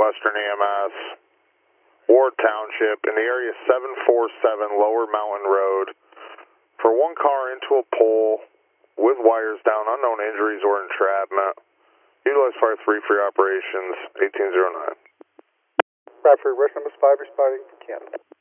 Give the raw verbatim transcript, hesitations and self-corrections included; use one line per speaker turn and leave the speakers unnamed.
Western E M S, Ward Township, in the area seven four seven Lower Mountain Road, for one car into a pole with wires down, unknown injuries or entrapment. Utilize fire three for your operations, eighteen oh nine.
Bradford, Rush number five responding for Canada.